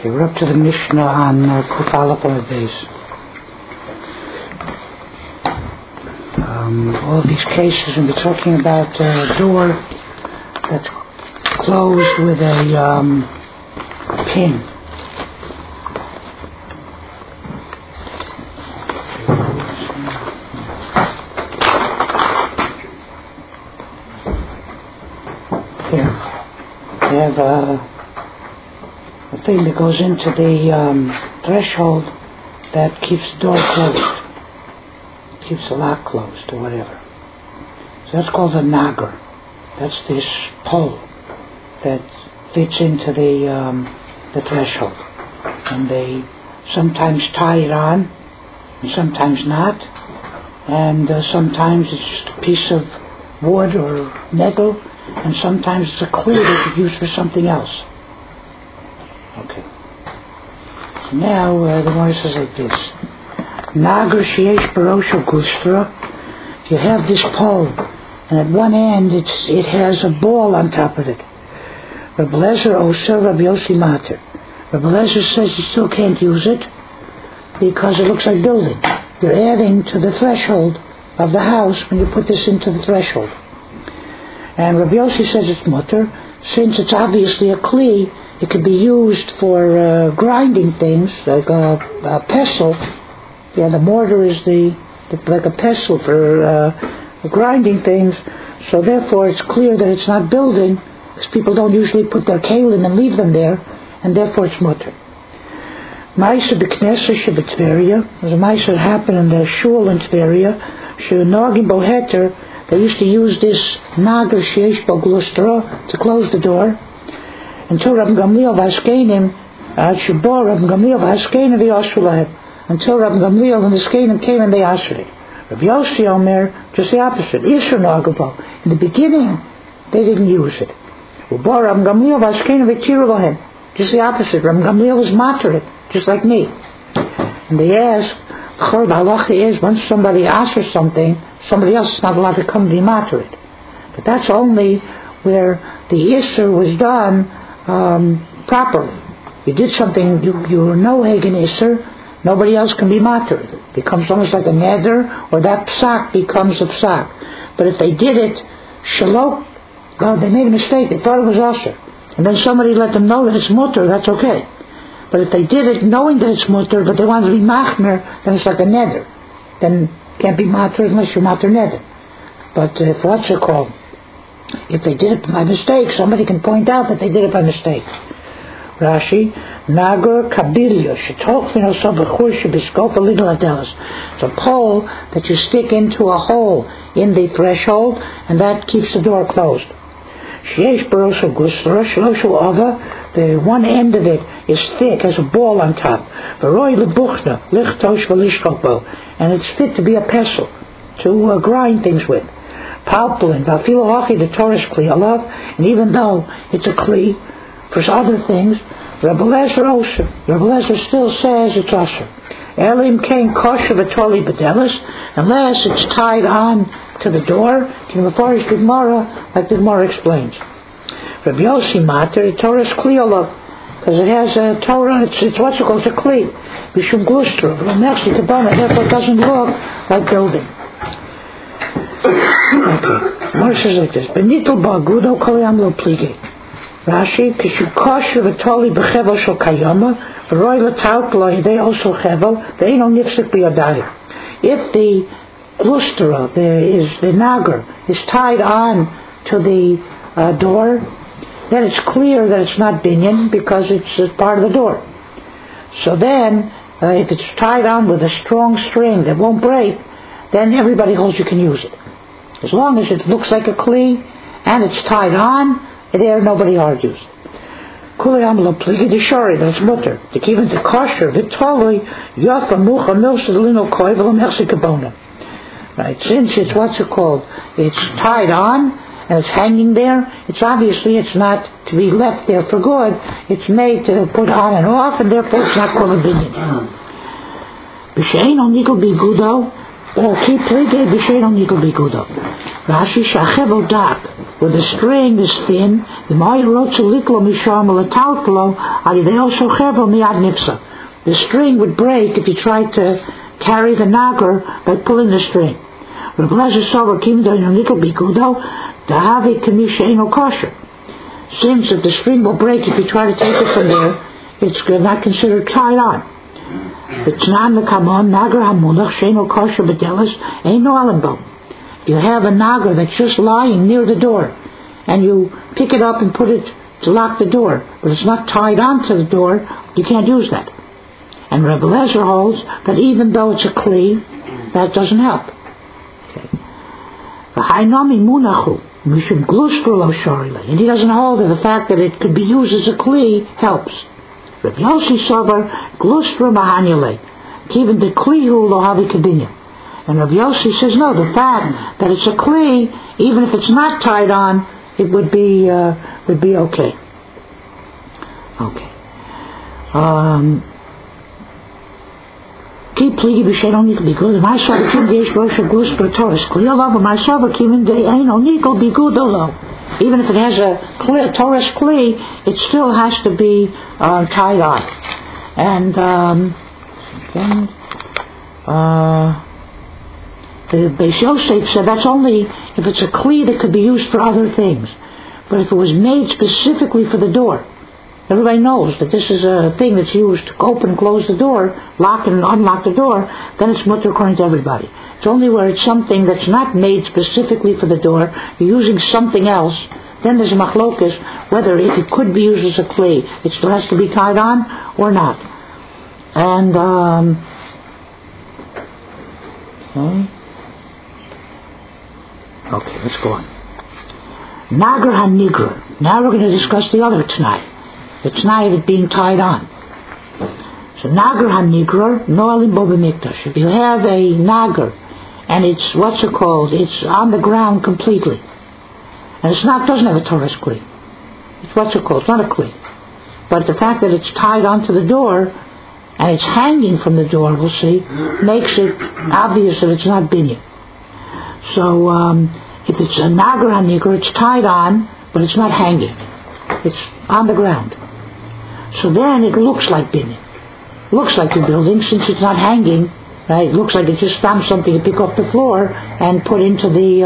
Okay, we're up to the Mishnah on Kuf Aleph on the base. All these cases, and we're talking about a door that's closed with a pin. Here, we have a thing that goes into the threshold that keeps the door closed, keeps the lock closed or whatever. So that's called a nagar. That's this pole that fits into the threshold, and they sometimes tie it on, and sometimes not, and sometimes it's just a piece of wood or metal, and sometimes it's a clew that you use for something else. Okay. So now the Gemara says like this: Nagar sheyesh barosho gustra. You have this pole, and at one end it has a ball on top of it. Rabbi Lezer Oser, Rabbi Yossi Mater. Rabbi Lezer says you still can't use it because it looks like building. You're adding to the threshold of the house when you put this into the threshold. And Rabbi Yossi says it's mutter, since it's obviously a kli. It can be used for grinding things, like a pestle. Yeah, the mortar is like a pestle for grinding things. So therefore, it's clear that it's not building, because people don't usually put their kalim and leave them there, and therefore it's mutter. Ma'aser b'knesset sheb'Tveria. There's a ma'aser that happened in the shul in Tveria. She'nogim bo heter. They used to use this nagar sheyesh bo glustra to close the door. Until Rabbi Gamliel v'Askenim, Shibor Rabbi Gamliel v'Askenim v'Yosulahet. Until Rabbi Gamliel and the Askenim came and they asked it. Rabbi Yossi Omer, just the opposite. Isher Nagabo. In the beginning, they didn't use it. Ubor Rabbi Gamliel v'Askenim v'Tiru Lohem. Just the opposite. Rabbi Gamliel was matter it, just like me. And they asked, the halacha is, once somebody asks something, somebody else is not allowed to come to be matter it. But that's only where the Isser was done properly. You did something, you were no Hagen Isser, nobody else can be matter. It becomes almost like a neder, or that psak becomes a psak. But if they did it shalom, well, they made a mistake, they thought it was usher, and then somebody let them know that it's mutter, that's okay. But if they did it knowing that it's mutter, but they wanted to be machmer, then it's like a neder. Then can't be matter unless you're matter neder. But if what's it called? If they did it by mistake, somebody can point out that they did it by mistake. Rashi, Nagar Kabilia, Shetok Vinoso Bechur Shebiskopa Legal Adelas. It's a pole that you stick into a hole in the threshold, and that keeps the door closed. Sheyesh Baroso Gusra, Shloshu Ava, the one end of it is thick, has a ball on top. Veroi Lebuchna, Lichtosh Velishkopo, and it's fit to be a pestle, to grind things with. Palpulin, Vafilohachi, the Torah is Kli Alav, and even though it's a Kli for other things, Rabbi Lezer Osher, Rabbi Lezer still says it's Osher. Elim Kain Kosher V'Toli B'Delis, unless it's tied on to the door, in the Mefarish Gemara, like the Gemara explains. Rabbi Yossi Mater, the Torah is Kli Alav, because it has a Torah, it's what's it called, it's a Kli. Bishum Glustra, therefore it doesn't look like building. Okay. More says like this: Benitol ba'agudo kolyam lo pligi. Rashi, kishu kosher v'toli b'chevel shel kayama, v'roi l'taut lo hidei also chevel, ve'ino nifsik b'yadayim. If the lustra, the nagar, is tied on to the door, then it's clear that it's not binyan because it's part of the door. So then, if it's tied on with a strong string that won't break, then everybody holds you can use it. As long as it looks like a kli and it's tied on, there nobody argues. Kulayam lo pligi de shari, that's mutter. To keep it to kosher, vitoli yafa mucha milsa delino koivel mexikabona. Right, since it's what's it called? It's tied on and it's hanging there. It's obviously it's not to be left there for good. It's made to put on and off, and therefore it's not called a binyan. B'shein on nikol bigudo. Keep pligi b'shein on nikol bigudo. Rashi shachevel dak. where the string is thin, the string would break if you tried to carry the nagar by pulling the string. Since if the string will break if you try to take it from there, it's not considered tied on. If you have a nagar that's just lying near the door, and you pick it up and put it to lock the door, but it's not tied onto the door, you can't use that. And Rebbe Lezer holds that even though it's a kli, that doesn't help. And he doesn't hold that the fact that it could be used as a kli helps. Reb Yossi Sover glustra mahanyale, even the kli hu lo havi kabinya. And Reb Yossi says no, the fact that it's a kli, even if it's not tied on, it would be okay. Okay. Keep pligi b'shein nikol b'gud. My sover kim deish rosha glustra Torah kli olav. My sover kim de eino nikol b'gud olav. Even if it has a Torah kli, it still has to be tied on. And the Beis Yosef said that's only if it's a kli that could be used for other things. But if it was made specifically for the door, everybody knows that this is a thing that's used to open and close the door, lock and unlock the door, then it's mutter according to everybody. It's only where it's something that's not made specifically for the door, you're using something else, then there's a machlokas whether if it could be used as a kli, it still has to be tied on or not. And okay, let's go on. Nagar HaNigra. Now we're going to discuss the other tonight. The tonight of it being tied on. So Nagar HaNigra, Noalim Bo B'Mikdash. If you have a Nagar, and it's, it's on the ground completely, and doesn't have a Torah kli. It's it's not a kli. But the fact that it's tied onto the door, and it's hanging from the door, we'll see, makes it obvious that it's not binya. So, if it's a Nagar HaNigra, it's tied on, but it's not hanging. It's on the ground. So then it looks like binya. Looks like a building since it's not hanging. Right? It looks like it just stamped something to pick off the floor and put into the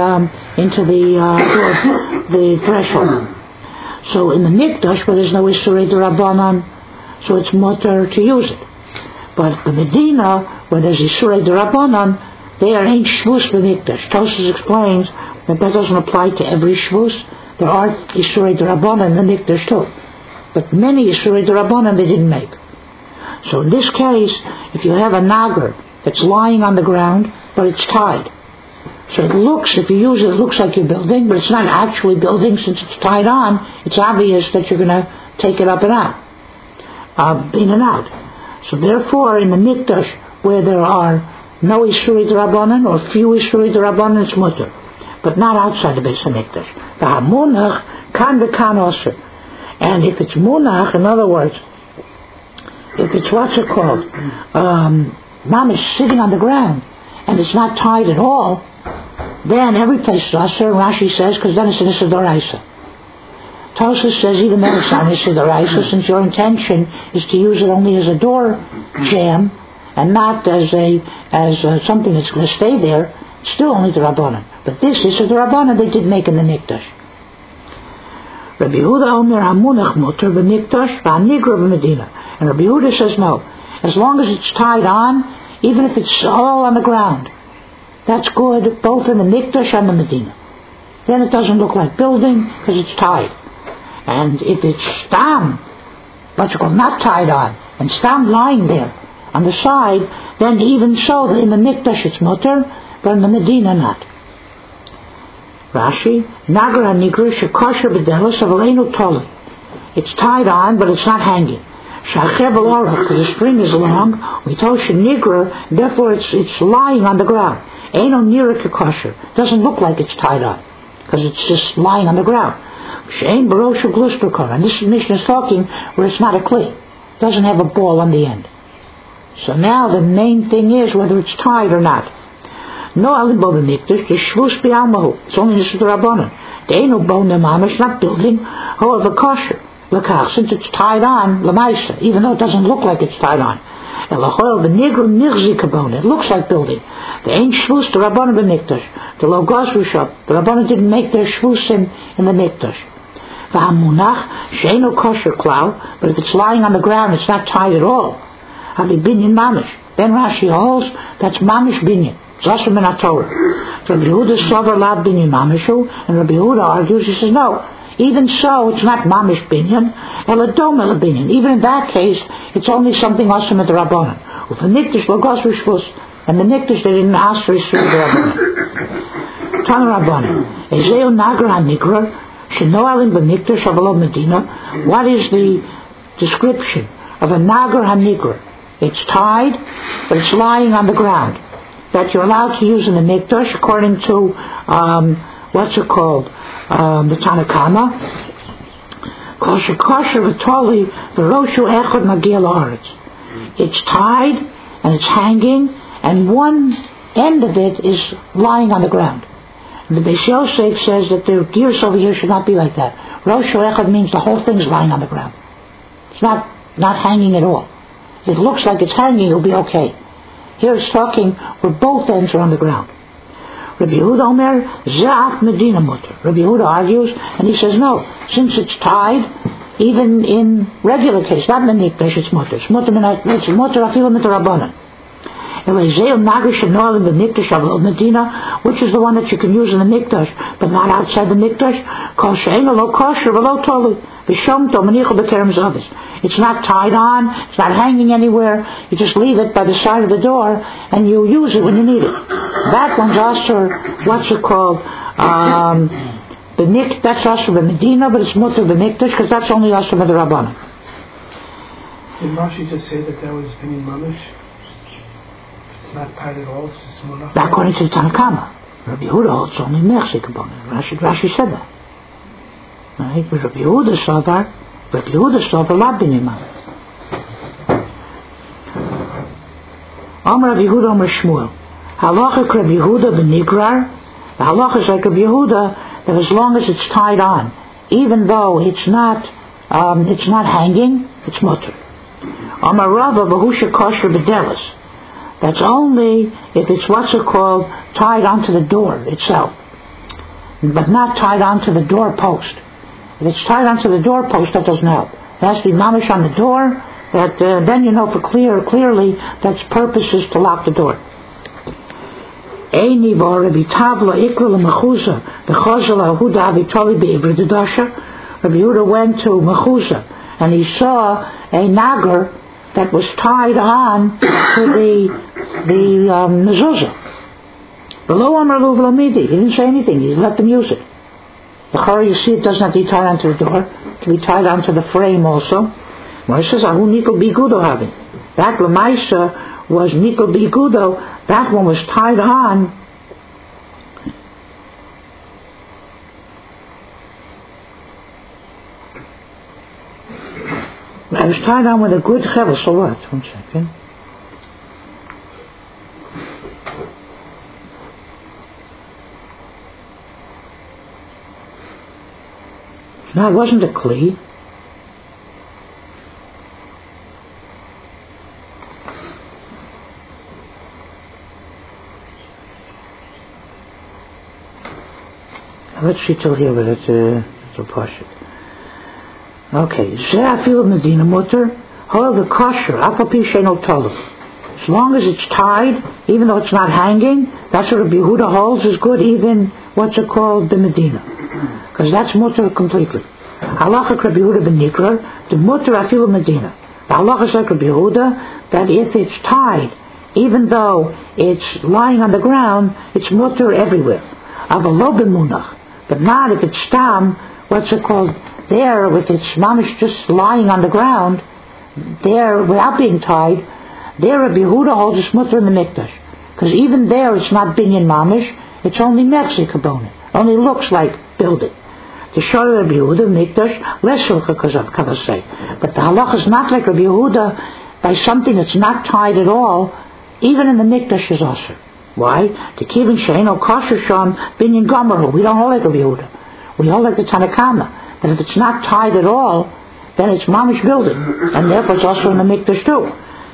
threshold. So in the Mikdash, where there's no Isurei D'Rabbanan, so it's mutter to use it. But the Medina, where there's Isurei D'Rabbanan, there ain't Shvus B'Mikdash. Tosfos explains that doesn't apply to every Shvus. There are Isurei D'Rabbanan in the Mikdash too. But many Isurei D'Rabbanan they didn't make. So in this case, if you have a Nagar that's lying on the ground, but it's tied. So it looks, if you use it, it looks like you're building, but it's not actually building since it's tied on. It's obvious that you're going to take it up and out, in and out. So therefore, in the Mikdash, where there are no Isurei D'Rabbanan or few Isurei D'Rabbanan, it's mutter. But not outside the Beis HaMikdash. The HaMunach kan v'kan osir. And if it's munach, in other words, if it's mom is sitting on the ground, and it's not tied at all, then every place is asur, Rashi says, because then it's an Issa D'Oraisa. Tosfos says even then it's not an Issa D'Oraisa, since your intention is to use it only as a door jamb, and not as something that's going to stay there. It's still only the Rabbanan. But this is the Rabbanan they did make in the Mikdash. Rabbi Yehuda Omer HaMunach Mutter B'Mikdash V'Hanigra B'Medina. And Rabbi Yehuda says no. As long as it's tied on, even if it's all on the ground, that's good both in the Mikdash and the Medina. Then it doesn't look like building because it's tied. And if it's stam, not tied on, and stam lying there on the side, then even so, in the Mikdash it's mutter, but in the Medina not. Rashi, Nagar HaNigra shekosher b'delos avaleinu toli. It's tied on, but it's not hanging. Shacher v'lorach, because the string is long. We told Nigra, therefore it's lying on the ground. Eino nira kekosher. Doesn't look like it's tied on, because it's just lying on the ground. She'ein barosha glusperkor. And this Mishnah is talking where it's not a kli. It doesn't have a ball on the end. So now the main thing is whether it's tied or not. No alim bo b'mikdash, the shvus b'almahu. It's only Issa D'Rabbanan. They ain't no bone the mamish, not building. However, kosher. Since it's tied on, lemaisa, even though it doesn't look like it's tied on. The nigru mirzi bone, it looks like building. The ain't shvus the Rabbanan b'mikdash. The lo gosru shop. The Rabbanan didn't make their shvus in the mikdash. V'hamunach she'eno kosher klal, but if it's lying on the ground, it's not tied at all. Hadi binyan mamish. Then Rashi holds that's mamish binyan. Zasher min haTorah. Rabbi Yehuda sover lad binyan mamishu, and Rabbi Yehuda argues. He says no. Even so, it's not mamish binyan, eladom elabinyan. Even in that case, it's only something awesome at the Rabbanan. With the nikdash lo gosru shvus, and the nikdash they didn't ask for the Rabbanan. Tana Rabbanan, ezeu nagar hanikra. What is the description of a nagar hanigra? It's tied, but it's lying on the ground. That you're allowed to use in the mikdash according to the Tanakama. It's tied and it's hanging, and one end of it is lying on the ground. The Beis Yosef says that the gears over here should not be like that. Rosh Echad means the whole thing is lying on the ground. It's not hanging at all. It looks like it's hanging, it'll be okay. Here it's talking where both ends are on the ground. Rabbi Yehuda Omer, Za'at Medina Mutter. Rabbi Yehuda argues, and he says no, since it's tied, even in regular case, not in the Mikdash, it's Mutter. It's Mutter afilu mitzrabanan. Which is the one that you can use in the mikdash, but not outside the mikdash. It's not tied on, it's not hanging anywhere. You just leave it by the side of the door, and you use it when you need it. That one's also that's also the Medina, but it's mutter the mikdash because that's only also the Rabbanan. Did Rashi just say that was binyan mamish? Not tied at all, it's just monach. According to the Tanakama. Rabbi Yehuda holds only mercy component. Rashi said that. Right? But Rabbi Yehuda saw the lot binyan mamish. Amar Rabbi Yehuda Amar Shmuel. Halacha Rabbi Yehuda b'nigrar. The halacha is like Rabbi Yehuda that as long as it's tied on, even though it's not hanging, it's mutter. Amar Rava b'husha kosher b'delis. That's only if it's tied onto the door itself, but not tied onto the doorpost. If it's tied onto the doorpost, that doesn't help. It has to be mamish on the door. That then you know clearly that's purpose is to lock the door. Rabbi Yehuda went to Mechusa and he saw a nagar that was tied on to the mezuzah. Below Amar Lu V'Lamidi, he didn't say anything. He let them use it. The Chara, you see, it does not have to be tied onto the door. It can be tied onto the frame also. Where it says Ahu Nikol Bigudo having. That Lamaisa was Nikol Bigudo. That one was tied on. I was tied on with a good chevel, so what? 1 second. No, it wasn't a kli. Let's see till here, but it's a poshut. Okay, Ze'afil Medina Mutter, however kosher, afapi she'eno tolu. As long as it's tied, even though it's not hanging, that's what Rabbi Yehuda holds is good, even the Medina. Because that's mutter completely. Halacha Rabbi Yehuda ben Nikrar, the mutter afilu Medina. The halacha is like Rabbi Yehuda, that if it's tied, even though it's lying on the ground, it's mutter everywhere. Avalo b'munach. But not if it's stam, there, with its mamish just lying on the ground, there, without being tied, there Rabbi Yehuda holds a mutter in the mikdash. Because even there it's not binyan mamish, it's only merzi kabonah. Only looks like building. The shor Rabbi Yehuda, mikdash, less shulcha kavasei. But the halacha is not like Rabbi Yehuda, by something that's not tied at all, even in the mikdash is also. Why? The kivin she'eno kosher sham binyan gomer. We don't hold like Rabbi Yehuda. We hold like the Tanakama, that if it's not tied at all, then it's mamish building, and therefore it's also in the mikdash too.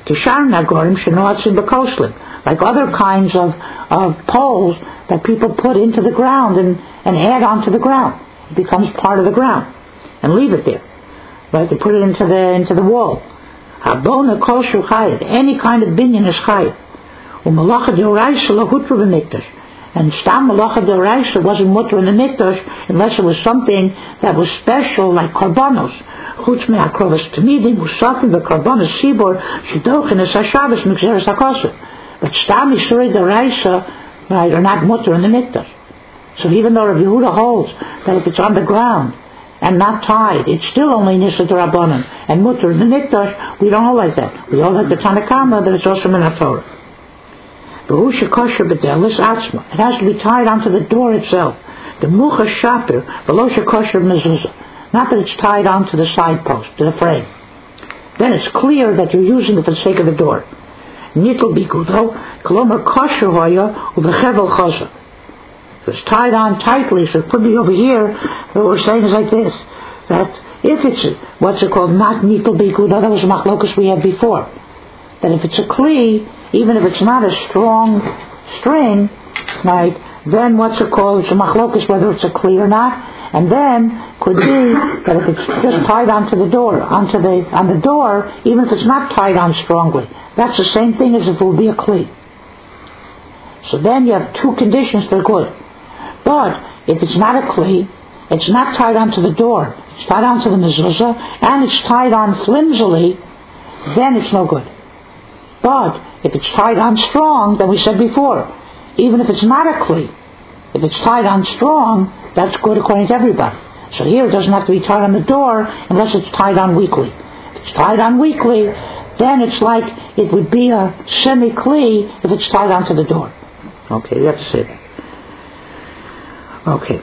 Like other kinds of poles that people put into the ground and add onto the ground. It becomes part of the ground and leave it there. Right? They put it into the wall. Habona kosher chayet. Any kind of binyan is chayet. Umalacha deoraisa lahutra b'mikdash. And stam malacha deoraisa wasn't mutter in the mikdash unless it was something that was special, like karbanos. Chutz me'akrovas tamidim usafim v'karbanos sibor shidochin es hashavas mixeres hakosher. But stam isurei deoraisa, right, are not mutter in the mikdash. So even though Rabbi Yehuda holds that if it's on the ground and not tied, it's still only Nisa D'Rabbanan and Mutter in the Mikdash, we don't hold like that. We hold like the Tanakama that it's also in the Torah. It has to be tied onto the door itself. The Mucha Shapir, below Shekosher Mezuzah. Not that it's tied onto the side post, to the frame. Then it's clear that you're using it for the sake of the door. Nitel Bikudo, Kolomar Kosher Hoya, Ubechevel Chosa. It's tied on tightly, so it could be over here. What we're saying is like this, that if it's what's it called, not nitel bikuda, that was a machlokus we had before, that if it's a kli, even if it's not a strong string, right, then what's it called, it's a machlokus whether it's a kli or not, and then could be that if it's just tied onto the door, on the door, even if it's not tied on strongly, that's the same thing as if it would be a kli. So then you have two conditions that are good. But if it's not a kli, it's not tied onto the door, it's tied onto the mezuzah, and it's tied on flimsily, then it's no good. But if it's tied on strong, then we said before, even if it's not a kli, if it's tied on strong, that's good according to everybody. So here it doesn't have to be tied on the door unless it's tied on weakly. If it's tied on weakly, then it's like it would be a semi-kli if it's tied onto the door. Okay, you have to say that. Okay.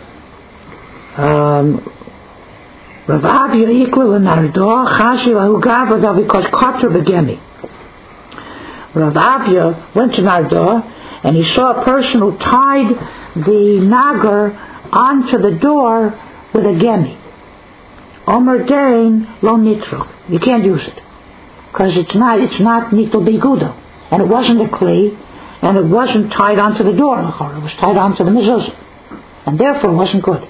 Rav Avia equal in Nardo, Chashi Lahu Gavada because Kotter Begemi. Rav Avia went to Nardo and he saw a person who tied the nagar onto the door with a gemi. Omer Dain Lo Nitro. You can't use it. Because it's not Nitro Bigudo. And it wasn't a kli, and it wasn't tied onto the door. It was tied onto the mezuzah. And therefore it wasn't good.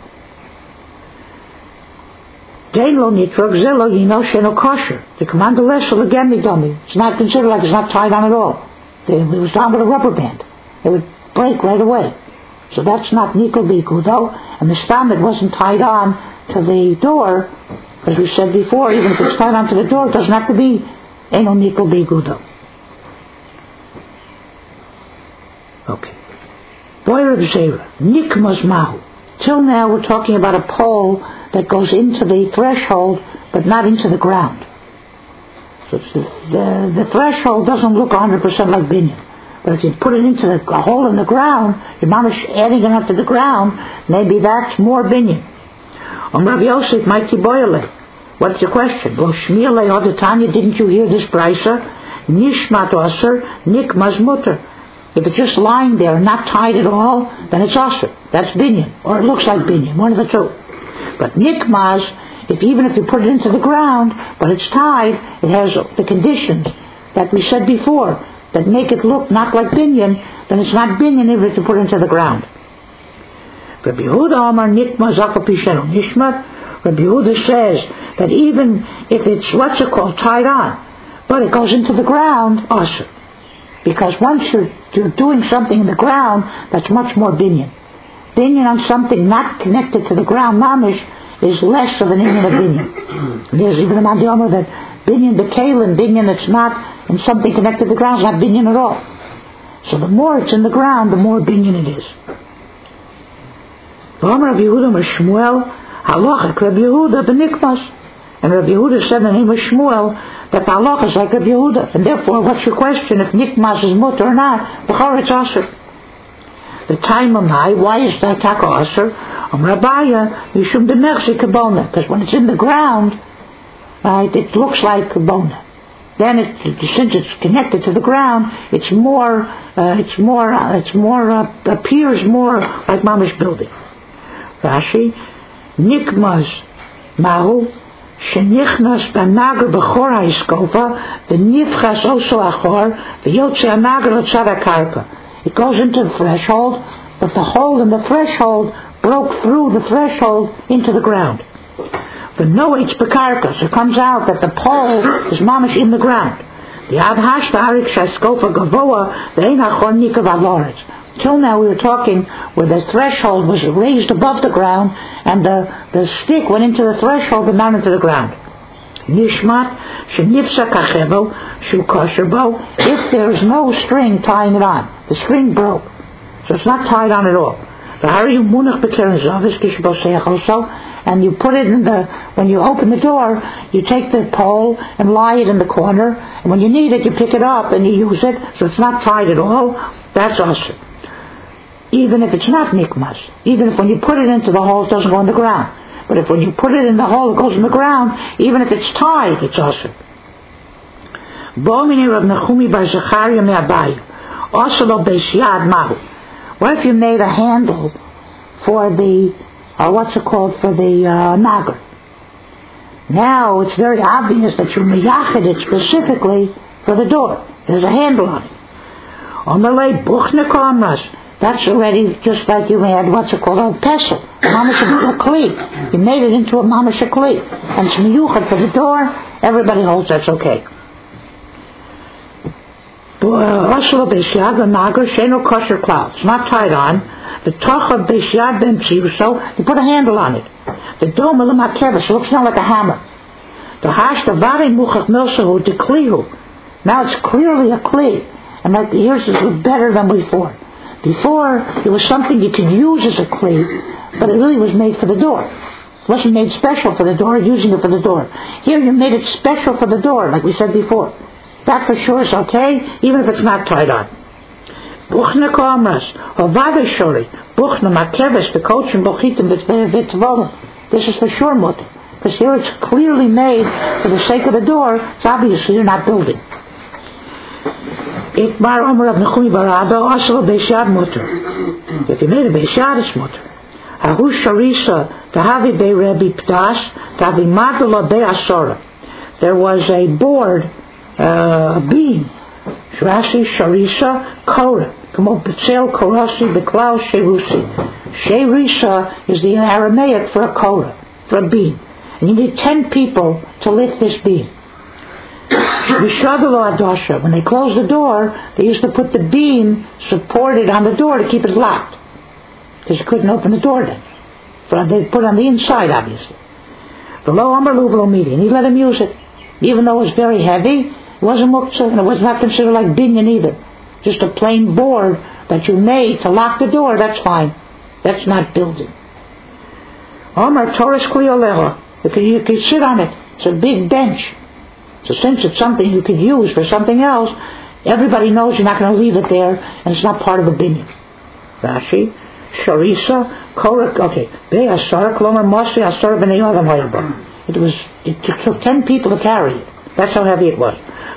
Dein lo nitrog zelo yino sheno kosher. The commander less of the gemi dummy. It's not considered like it's not tied on at all. It was done with a rubber band. It would break right away. So that's not nikol bikudo. And the stam, it wasn't tied on to the door, as we said before. Even if it's tied onto the door, it doesn't have to be eno nikol bikudo. Okay. Boyer of Zera, Nikmas Mahu. Till now we're talking about a pole that goes into the threshold, but not into the ground. So the threshold doesn't look 100% like binyan. But if you put it into a hole in the ground, your mom is adding it onto the ground, maybe that's more binyan. Rav Yosef, Mighty Boyle, what's the question? Well, Shmiele Odetanya, didn't you hear this brisa? Nishmat Osir, Nikmas Mutter. If it's just lying there and not tied at all, then it's osir. That's binyan, or it looks like binyan, one of the two. But nikmaz, even if you put it into the ground, but it's tied, it has the conditions that we said before that make it look not like binyan, then it's not binyan even if you put it into the ground. Rabbi Yehuda Amar nikmaz akapishenu nishmat. Rabbi Yehuda says that even if it's tied on, but it goes into the ground, osir. Because once you're doing something in the ground, that's much more binyan. Binyan on something not connected to the ground, mamish, is less of an inyan of binyan. There's even a mandiyama that binyan bekalim, binyan that's not in something connected to the ground, is not binyan at all. So the more it's in the ground, the more binyan it is. Rabbi Yehuda Shmuel, halachak Rabbi Yehuda b'nikmas. And Rabbi Yehuda said in the name of Shmuel that the halacha is like Rabbi Yehuda. And therefore, what's your question? If nikmas is mutter or not, b'chor it's asher. The time of night, why is that taka asher? Rabaya, Yishum b'mechzi kabona. Because when it's in the ground, right, it looks like kabona. Then, since it's connected to the ground, it appears more like mamish building. Rashi, Nikmas Mahu Shenichnas Banagar Bechor HaIskofa the Nifchas Oso Achor the Yotze Anagar L'Tzad HaKarka. It goes into the threshold, but the hole in the threshold broke through the threshold into the ground. The Noach Bekarka, so it comes out that the pole is mamish in the ground. The Adhash Ba'arik Shaskofa Gavoa the Ein Achor Nikav Aloretz. Till now we were talking where the threshold was raised above the ground and the stick went into the threshold and not into the ground. Nishmat Shenifsa Kachevo Shu Kosherbo. If there is no string tying it on, the string broke, so it's not tied on at all. And you put it in when you open the door, you take the pole and lie it in the corner, and when you need it, you pick it up and you use it, so it's not tied at all. That's awesome. Even if it's not nikmas, even if when you put it into the hole, it doesn't go in the ground. But if when you put it in the hole, it goes in the ground, even if it's tied, it's awesome. What if you made a handle for the, for the nagar? Now it's very obvious that you miyachid it specifically for the door. There's a handle on it. Omelei buchne kamras. That's already just like you had a pestle, mamash kli. You made it into a mamash kli, and it's miyuchad for the door. Everybody holds that's okay. The nagar sheno kosher cloth. It's not tied on. The tocha beishyad ben tzivso. You put a handle on it. The dome of the makevis looks now like a hammer. The hash the vare muchach milsahu de klihu. Now it's clearly a kli, and like yours is better than before. Before, it was something you could use as a kli, but it really was made for the door. It wasn't made special for the door, using it for the door. Here you made it special for the door, like we said before. That for sure is okay, even if it's not tied on. Buchna kamras, hovada shori, buchna makeves, the coach and bochitim v'tvolim. This is for sure mutter, because here it's clearly made for the sake of the door. It's obviously you're not building. If you made a beishad, it's mutter. Ahu sharisa tahavi be Rebbe Pdas tahavi madula be asora. There was a board, a beam. Shrashi sharisa kora. Come on, betzel korasi beklau sherusi. Sherisa is the Aramaic for a kora, for a beam, and you need 10 people to lift this beam. When they closed the door, they used to put the beam supported on the door to keep it locked, because you couldn't open the door then. So they put it on the inside, obviously. The low Amar Luvelo meeting, he let him use it, even though it was very heavy. It wasn't muktzah, and it was not considered like binyan either. Just a plain board that you made to lock the door. That's fine. That's not building. Amar Torres Klioleha. You could sit on it. It's a big bench. So since it's something you could use for something else, everybody knows you're not going to leave it there, and it's not part of the binyan. Rashi, Sharisa, Korah, okay. Be'asar, Klomer, Mosri, Asar, B'nei Adam Hayabah. It took 10 people to carry it. That's how heavy it was.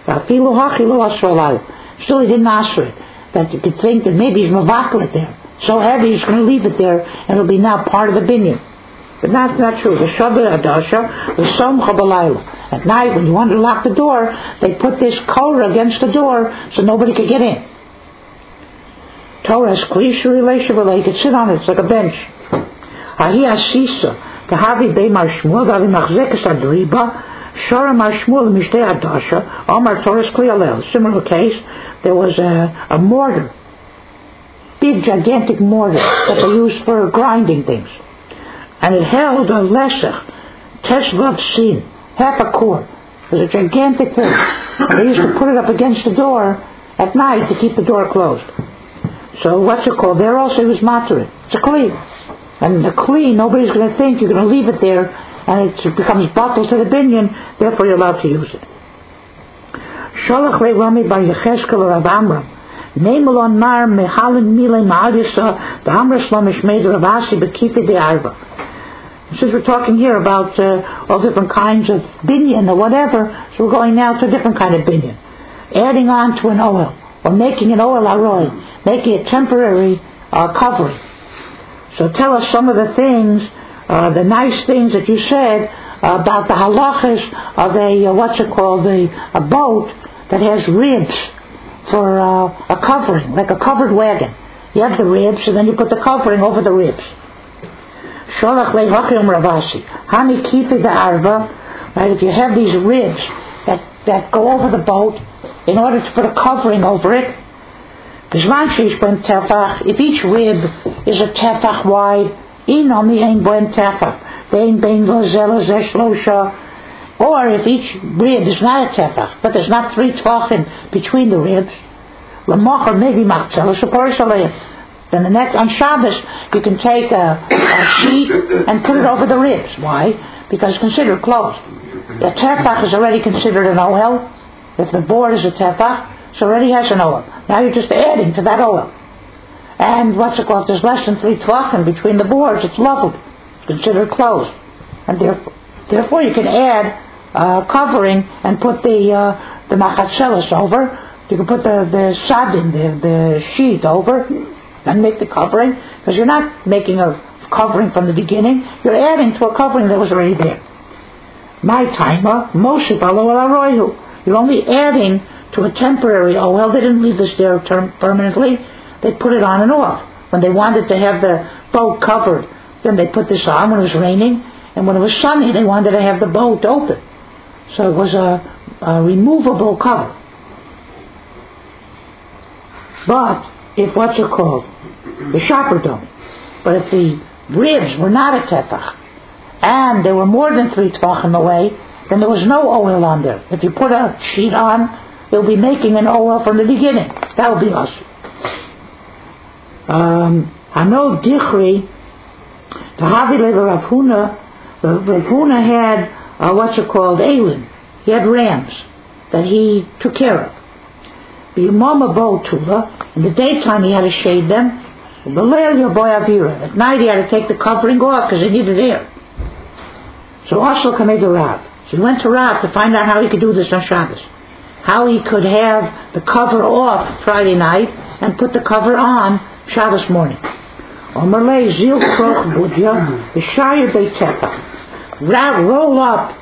Still he didn't ask for it. That you could think that maybe he's mavakal it there. So heavy he's going to leave it there, and it'll be now part of the binyan. But that's not true. The Shabbat Adasha, the Somcha B'layla. At night, when you wanted to lock the door, they put this Korah against the door so nobody could get in. Torah is Klisha relation, you could sit on it, it's like a bench. Ahi Asisa, Kahavi Beimar Shmuel, Gavi Machzekas Adriba, Shara Mar Shmuel, Mishtei Adasha, Omar Torah Kliyalel. Similar case, there was a mortar, big gigantic mortar that they used for grinding things. And it held a lesach, tesvav sin, half a cord. It was a gigantic thing. And they used to put it up against the door at night to keep the door closed. So what's it called? There also was materin. It's a kli. And the kli, nobody's going to think you're going to leave it there, and it becomes bottled to the binyan, therefore you're allowed to use it. Sholach le'rami bar Yecheskel Rav Amram. Neimelon mar mehalin mile ma'al yisa, the Amra Shlomish made Rav Asi bekifi de arba. Since we're talking here about all different kinds of binyan or whatever, so we're going now to a different kind of binyan. Adding on to an oil, or making an oil aroi, making a temporary covering. So tell us some of the things the nice things that you said about the halachas of a boat that has ribs for a covering, like a covered wagon. You have the ribs, and then you put the covering over the ribs. Sholach le'hakim ravasi. Hani kifi da'arva. Right, if you have these ribs that go over the boat in order to put a covering over it, if each rib is a tefach wide, or if each rib is not a tefach, but there's not 3 tvachim between the ribs, then the next on Shabbos you can take a sheet and put it over the ribs. Why? Because it's considered closed. The tefach is already considered an oil. If the board is a tefach, it already has an oil. Now you're just adding to that oil. And there's less than 3 tvachim between the boards, it's leveled. It's considered closed. And therefore you can add covering and put the machatzelos over. You can put the sadin, the sheet over, and make the covering, because you're not making a covering from the beginning, you're adding to a covering that was already there. My timer, Moshe Balo El Aroihu. You're only adding to a temporary oil. They didn't leave this there permanently. They put it on and off. When they wanted to have the boat covered, then they put this on when it was raining, and when it was sunny, they wanted to have the boat open. So it was a removable cover. But if the shopper don't. But if the ribs were not a tefach, and they were more than 3 tvachim away, then there was no oil on there. If you put a sheet on, it will be making an oil from the beginning. That will be awesome. I know Dichri, the Havile Rav Huna had Elim. He had rams that he took care of. In the daytime he had to shade them. At night he had to take the covering off because he needed air. So also came to Rav. So he went to Rav to find out how he could do this on Shabbos. How he could have the cover off Friday night and put the cover on Shabbos morning. Roll up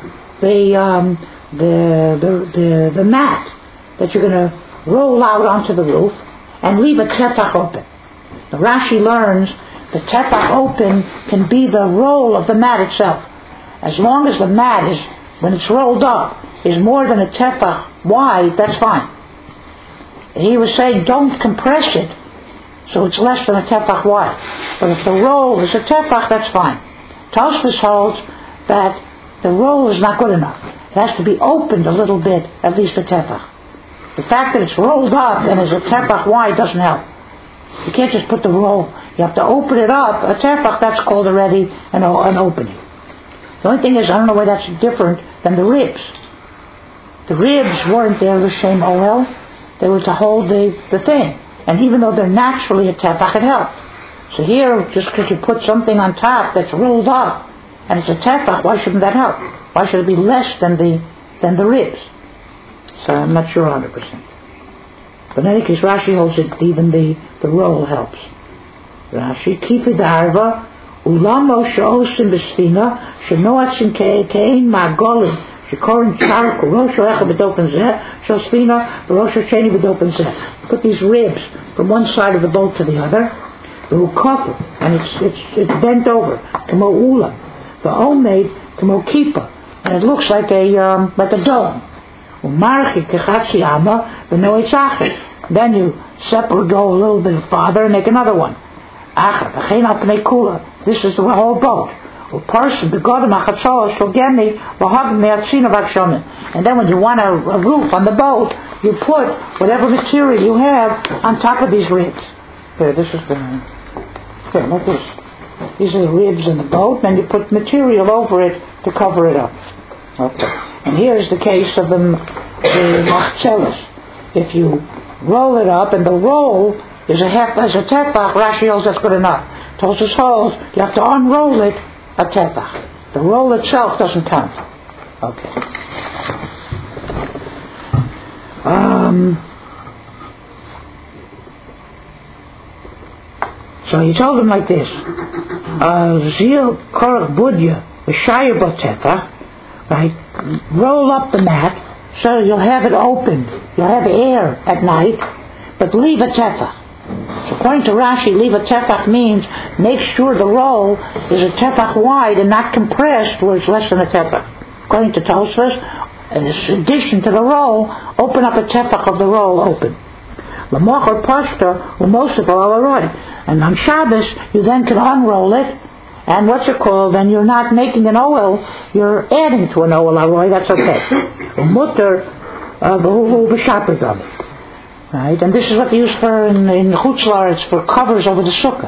the mat that you're going to roll out onto the roof and leave a tefach open. Now Rashi learns the tefach open can be the roll of the mat itself. As long as the mat is, when it's rolled up, is more than a tefach wide, that's fine. And he was saying don't compress it so it's less than a tefach wide. But if the roll is a tefach, that's fine. Tosfos holds that the roll is not good enough. It has to be opened a little bit, at least a tefach. The fact that it's rolled up and is a tefach wide doesn't help. You can't just put the roll. You have to open it up. A tefach, that's called already an opening. The only thing is, I don't know why that's different than the ribs. The ribs weren't there the same oil. They were to hold the thing. And even though they're naturally a tefach, it helped. So here, just because you put something on top that's rolled up and it's a tefach, why shouldn't that help? Why should it be less than the ribs? So I'm not sure 100%. But in any case, Rashi holds that even the roll helps. Rashi, keep it arva, ulamo she'osim b'sfina, she'noatzin ke'ein ma'golim, she'korin charku, rosho echa b'dopen zeh, she'osfina, rosho sheni b'dopen zeh. Put these ribs from one side of the boat to the other, and it's bent over, kamo ula, the omeid, kamo kippah, and it looks like a dome. Then you separate, go a little bit farther and make another one. This is the whole boat. And then when you want a roof on the boat, you put whatever material you have on top of these ribs. Here, this is like this. These are the ribs in the boat, and you put material over it to cover it up. Okay. And here's the case of the machzelos. If you roll it up, and the roll is a tefach, Rashi holds that's good enough. Tosfos holds you have to unroll it a tefach. The roll itself doesn't count. Okay. So he told him like this: Zil korach budya v'shayir b'tefach. Right, roll up the mat so you'll have it open. You'll have air at night, but leave a tefach. So according to Rashi, leave a tefach means make sure the roll is a tefach wide and not compressed where it's less than a tefach. According to Tosfos, in addition to the roll, open up a tefach of the roll open. L'mochor pashta u'mosif al aroi. And on Shabbos, you then can unroll it, and what's it called? And you're not making an oil, you're adding to an oil aroi, that's okay. Mutter b'shabbos of it. Right? And this is what they use for in Chutz La'aretz for covers over the sukkah.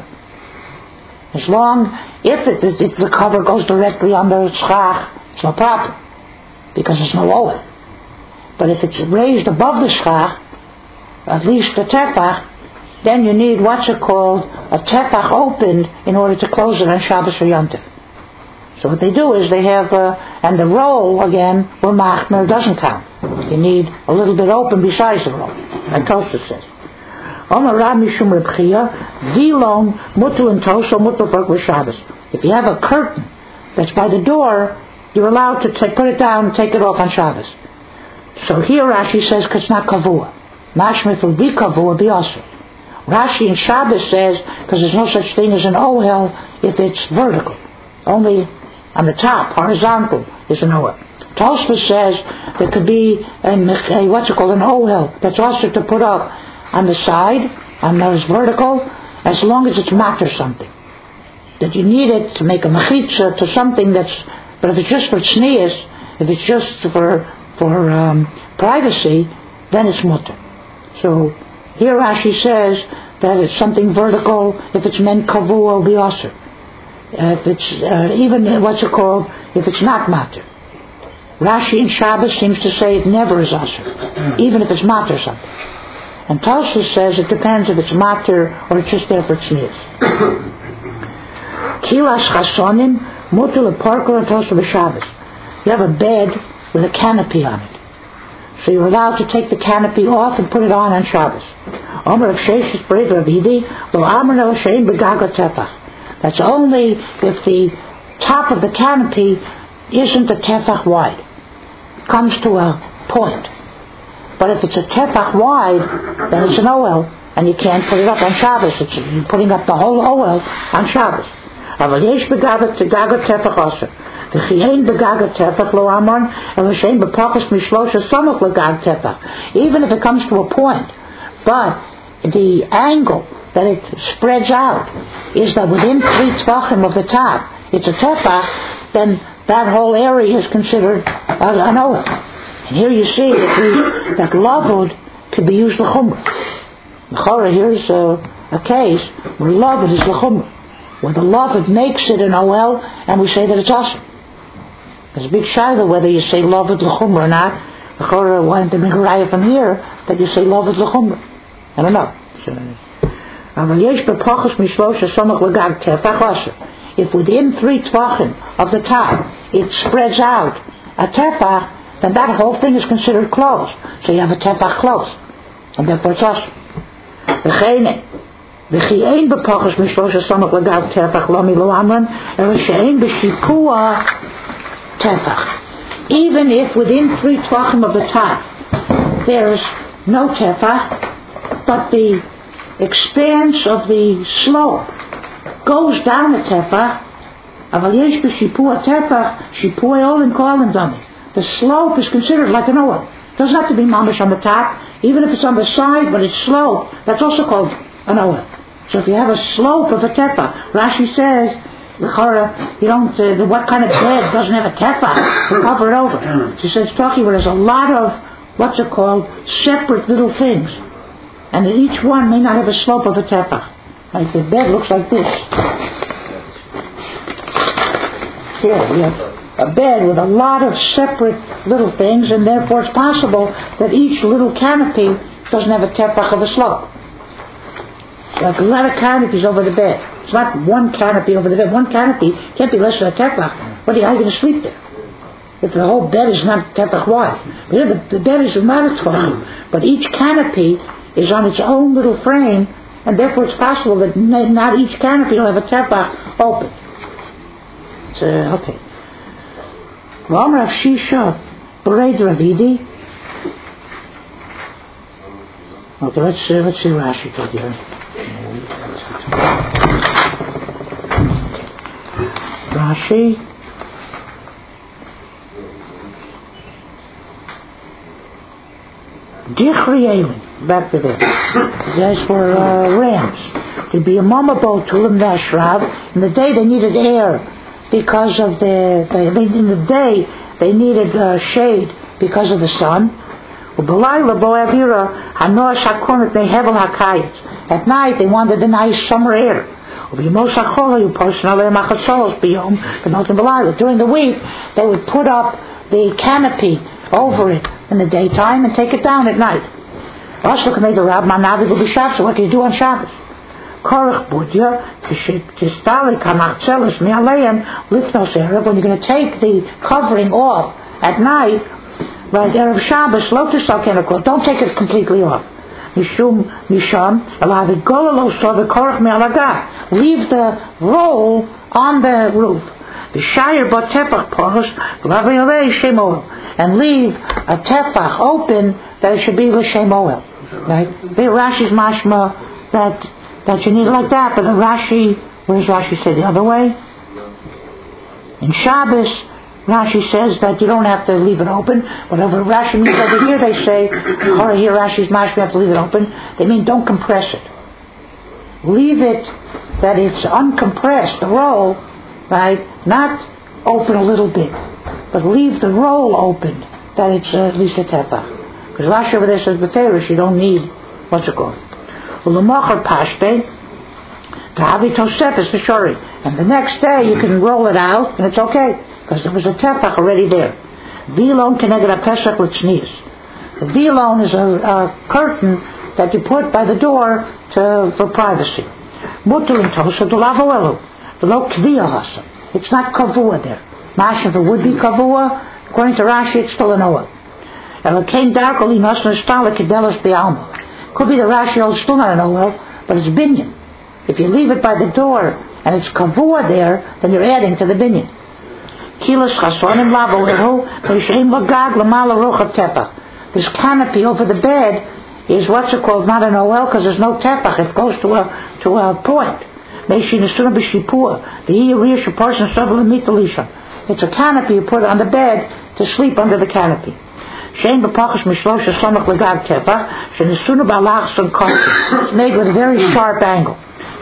As long, if the cover goes directly under the schach, it's no problem, because there's no oil. But if it's raised above the schach, at least a tefach, then you need what's it called, a tefach opened in order to close it on Shabbos or Yom Tov. So what they do is they have, and the roll again, where machmer doesn't count. You need a little bit open besides the roll. And Tosfos says, Omer Rab Mishum Reb Chia, Vilon mutu and toso mutu for Shabbos. If you have a curtain that's by the door, you're allowed to put it down and take it off on Shabbos. So here Rashi says, because it's not kavua. Mashmith will be kavua, be also. Rashi in Shabbos says, because there's no such thing as an ohel if it's vertical. Only on the top, horizontal, is an ohel. Tosfos says there could be an ohel that's also to put up on the side, and that is vertical, as long as it's matter something. That you need it to make a mechitza to something that's, but if it's just for tznius, if it's just for privacy, then it's mutter. So here Rashi says that it's something vertical, if it's men kavu, will be asur. If it's even if it's not matter. Rashi in Shabbos seems to say it never is asur, even if it's matter something. And Tosfos says it depends if it's matter or it's just there for tznius. Kilas chasonim mutul parker and tosa b'Shabbos. You have a bed with a canopy on it. So you're allowed to take the canopy off and put it on Shabbos. That's only if the top of the canopy isn't a tefach wide. It comes to a point. But if it's a tefach wide, then it's an oel, and you can't put it up on Shabbos. You're putting up the whole oel on Shabbos. Even if it comes to a point, but the angle that it spreads out is that within 3 tvachim of the top, it's a tefach, then that whole area is considered an oel. And here you see that lavud could be used l'chumrah. Here's a case where lavud is l'chumrah, where the lavud makes it an oel, and we say that it's awesome. There's a big shaila whether you say lavud l'chumrah or not. The Chorah wanted to make a raya from here that you say lavud l'chumrah. I don't know. If within 3 tvachim of the top it spreads out a tefach, then that whole thing is considered closed. So you have a tefach closed, and therefore it's awesome. Even if within 3 tvachim of the top there's no tefach, but the expanse of the slope goes down a tefach, the slope is considered like an oel. It doesn't have to be mamish on the top, even if it's on the side, but it's sloped, that's also called an oel. So if you have a slope of a tefach, Rashi says, you don't, what kind of bed doesn't have a tefach to cover it over? She says, talking where there's a lot of, separate little things. And each one may not have a slope of a tefach. Like the bed looks like this. Here we have a bed with a lot of separate little things, and therefore it's possible that each little canopy doesn't have a tefach of a slope. Like a lot of canopies over the bed. It's not one canopy over the bed. One canopy can't be less than a tefach. What are you going to sleep there? If the whole bed is not tefach wide. But here the bed is not a tefach, but each canopy is on its own little frame, and therefore it's possible that not each canopy will have a tefach open. So, okay. Ram Rav Shisha, Bered Ravidi. Okay, let's see Rashi did here. Rashi. Dichri back to there. These were rams. There'd be a mama boat to them Nashrav. In the day they needed air because of in the day they needed shade because of the sun. At night they wanted the nice summer air. During the week they would put up the canopy over it in the daytime and take it down at night. So what can you do on Shabbos? When you're going to take the covering off at night, right, Erev Shabbos, don't take it completely off. Leave the roll on the roof. And leave a tefach open that it should be l'shem oel. Right? The Rashi's mashma that you need it like that, but the Rashi, where does Rashi say the other way? In Shabbos, Rashi says that you don't have to leave it open. Whatever Rashi means over here, they say, or here Rashi's mashma, you have to leave it open. They mean don't compress it. Leave it that it's uncompressed, the roll, right? Not open a little bit, but leave the roll open, that it's at least a tefach. Because Rashi over there says, B'teirish, you don't need, what's it called? U'lemachar pashte, ta'avi tosefes v'shori. And the next day you can roll it out, and it's okay, because there was a tefach already there. Vilon keneged ha-pesach l'tznius. The vilon is a curtain that you put by the door for privacy. Mutter and tosa d'lavo elu, d'lo kviya hasa. It's not kavua there. Mash, if it would be kavua, according to Rashi, it's still an oil. Could be the Rashi is still not an oil, but it's binyan. If you leave it by the door and it's kavua there, then you're adding to the binyan. This canopy over the bed is what's it called? Not an oil, because there's no tefach. It goes to a point. It's a canopy you put on the bed to sleep under the canopy. It's made with a very sharp angle.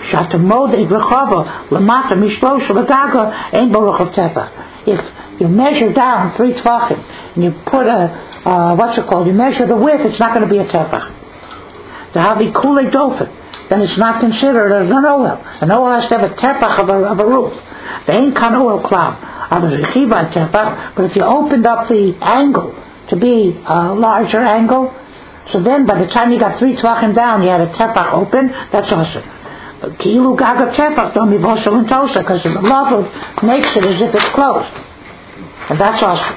If you measure down 3 tvachim and you put you measure the width, it's not going to be a tefach. To have a kule dofen, then it's not considered as an oil. An oil has to have a tefach of a roof. They ain't kan oil cloud. But if you opened up the angle to be a larger angle, so then by the time you got 3 tvachim down, you had a tefach open, that's awesome. But kilu gaga tefach don't be vosel and tosa, because the lavud makes it as if it's closed. And that's awesome.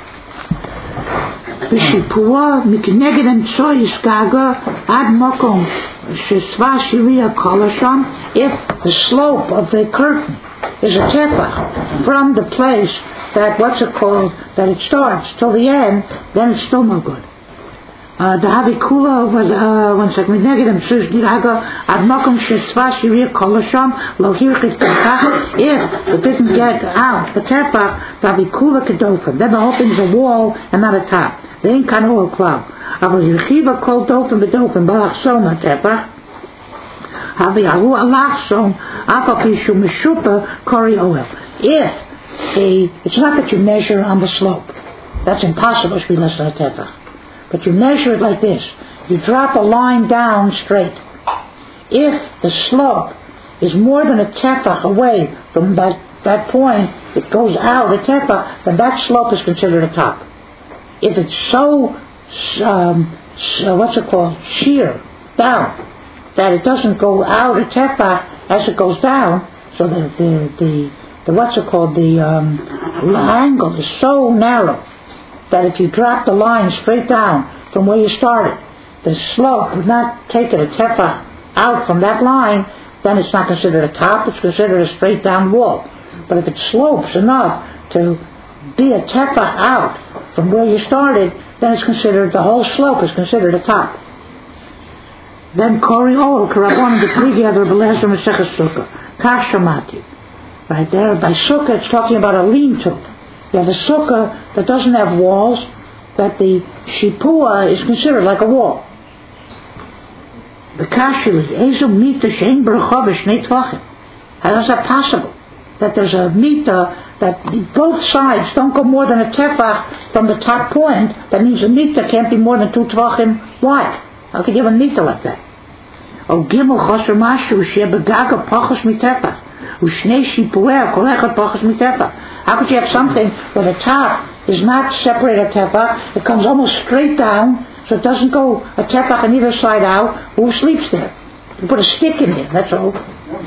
B'shipua mikneged emtsoyis gaga ad makom shesva shiriya kolasham. If the slope of the curtain is a tefach from the place that that it starts till the end, then it's still no good. The havikula was 1 second. Negative says giraga ad makom shesva shiriya kolasham lo hirchit tefach. If it didn't get out the tefach, the havikula kedofen. Then the whole thing's a wall and not a top. They ain't kind of oil cloud. Aber Yechiva called dofen bedofen balachson a tefach. Haviyahu alachson apakishu meshupa kori oil. It's not that you measure on the slope. That's impossible to be less than a tefach. But you measure it like this. You drop a line down straight. If the slope is more than a tefach away from that point, it goes out a tefach, then that slope is considered a top. If it's so sheer down, that it doesn't go out a tefach as it goes down, so the angle is so narrow that if you drop the line straight down from where you started, the slope would not take it a tefach out from that line, then it's not considered a top, it's considered a straight down wall. But if it slopes enough to be a tefach out from where you started, then it's considered, the whole slope is considered a top. Then Kori Ol, Karabon, the Pligi, the Rebelezer, Mesechus Sukkah, Kashamati. Right there, by Sukkah, it's talking about a lean-to. You have a Sukkah that doesn't have walls, that the Shipua is considered like a wall. The Kashu is, Ezu Mita Shein Berachov Shnei Tvachim. How is that possible? That there's a Mita that both sides don't go more than a tefach from the top point. That means a Mita can't be more than 2 Tvachim wide. How could you have a Mita like that? O Gimel Chosher Mashu Sheh Begaga Pachos Mitefach. Ushnei Shipuer Kol Echad Pachos Mitefach. How could you have something where the top is not separated a tefach, it comes almost straight down, so it doesn't go a tefach on either side out? Who sleeps there? You put a stick in there, that's all.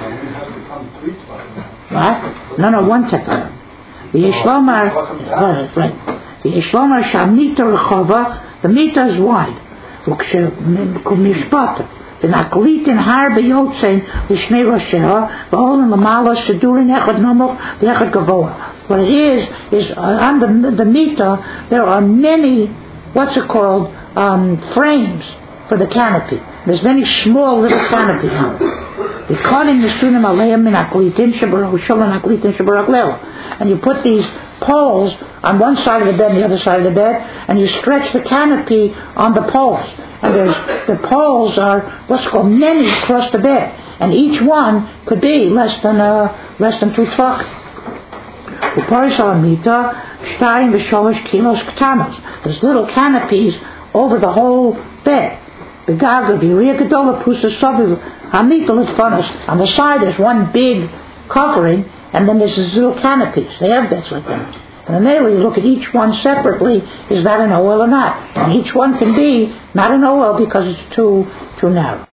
What? No, one tefach. The Yishlomar, right. The Yishlomar Shamita Rechova, the Mita is wide. Mishpata. The Nakolitin Har Beyotzein, Lishnei Rosheh, V'Olen Lamala, Sedurin Echad Nomoch, V'Echad Gavoa. What it is on the Mita, there are many, frames for the canopy. There's many small little canopies on it. The Kodim Nesunim Aleim Min Akolitin Shebarach Shalom Akolitin Shebarach Leo. And you put these poles on one side of the bed and the other side of the bed, and you stretch the canopy on the poles. And the poles are many across the bed, and each one could be less than 2 tvachim. There's little canopies over the whole bed. On the side there's one big covering, and then there's these little canopies. They have beds like that. And then you look at each one separately, is that an oil or not? And each one can be not an oil because it's too narrow.